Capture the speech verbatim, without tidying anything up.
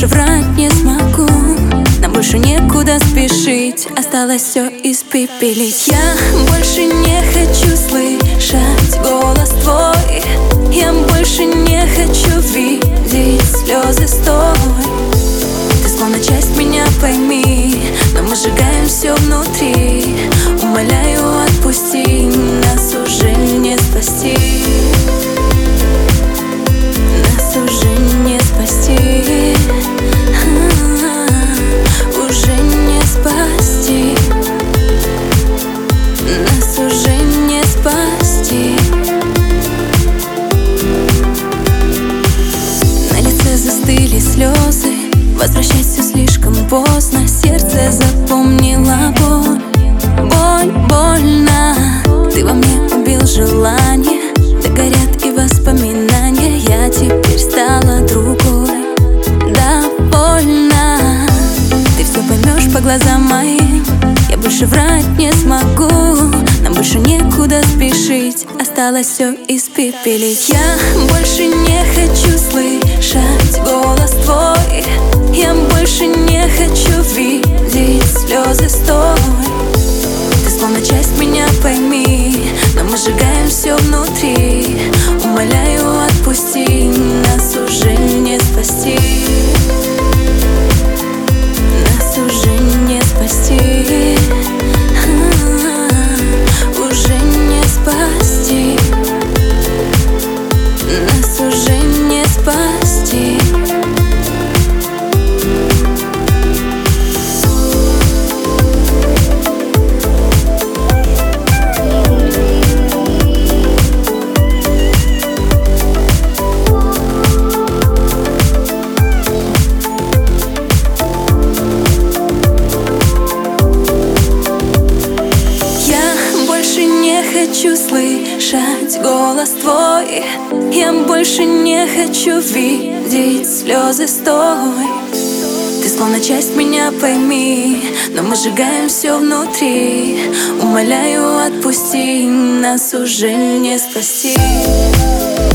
больше врать не смогу. Нам больше некуда спешить, осталось все испепелить. Я больше не хочу слышать голос твой. Я больше не хочу видеть слезы стой. Ты словно часть меня, пойми, но мы сжигаем все внутри. Умоляю, отпусти, нас уже не спасти. Нас уже не спасти. Уже не спасти. Нас уже не спасти. На лице застыли слезы. Возвращайся слишком поздно. Сердце запомнило боль. Боль, больно. Ты во мне убил желание. Догорят и воспоминания. Я теперь стала другой. Довольно. Ты все поймешь по глазам моим. Я больше врать не смогу. Нам больше некуда спешить, осталось все испепелить. Я больше не хочу слышать голос твой. Я больше не хочу видеть слезы стой. Ты словно часть меня, пойми, но мы сжигаем все внутри. Умоляю, отпусти, нас уже не спасти. Нас уже не спасти. Уже не спасти. Нас уже не спасти. Хочу слышать голос твой. Я больше не хочу видеть слезы стой. Ты словно часть меня, пойми, но мы сжигаем все внутри. Умоляю, отпусти, нас уже не спасти.